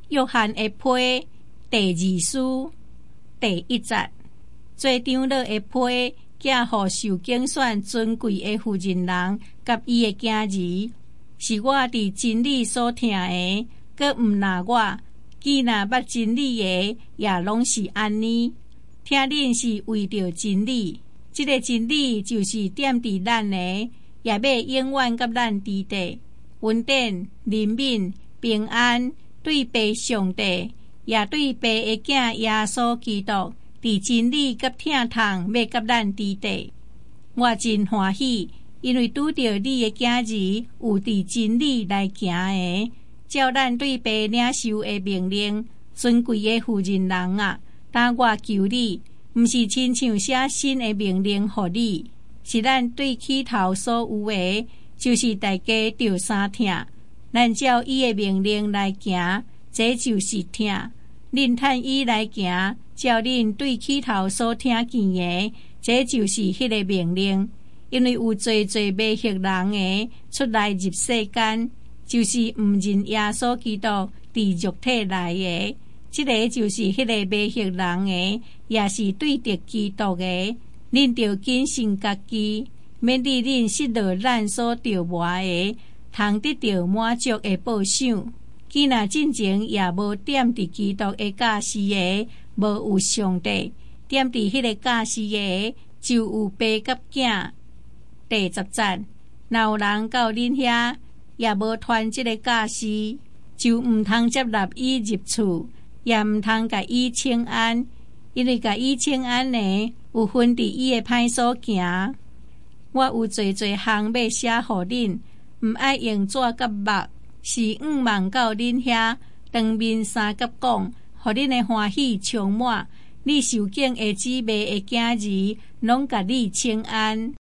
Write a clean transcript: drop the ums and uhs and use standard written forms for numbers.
约翰的批第2書第1節，做長老的批寄予受揀選尊貴的婦人人甲伊的囝兒，是我佇真理所聽的，閣毋拿我，既若捌真理的，也攏是安尼。聽恁是為着真理，這個真理就是點佇咱的，也要永遠甲咱佇地，穩定、憐憫、平安，對父上帝，也對父的囝耶穌基督，佇真理甲疼痛要甲咱佇地。我真歡喜，因為拄着你的囝兒有佇真理來行的，照咱對父領受的命令，尊貴的婦人人啊！但我求你，毋是親像寫新的命令予你，是咱對起頭所有的，就是大家着相聽，咱照伊的命令來行，這就是聽。恁趁伊來行，照恁對起頭所聽見的，這就是迄個命令。因為有濟濟未識人的出來入世間，就是毋認耶穌基督佇肉體來的。這個就是迄個未識人的，也是對着基督的。恁着謹慎家己，免得恁失落咱所着磨的，通得到滿足的報賞。既若進前也無點佇基督的教示的，無有上帝點佇迄個教示的，就有爸甲囝。第10節，若有人到恁遐，也無傳這個教示，就毋通接納伊入厝。也毋通甲伊請安，因為甲伊請安呢，有分佇伊的歹所行。我有濟濟項要寫互恁，毋愛用紙甲墨，是望到恁遐，當面三甲講，互恁的歡喜充滿。你受敬的姊妹的囝兒，攏甲你請安。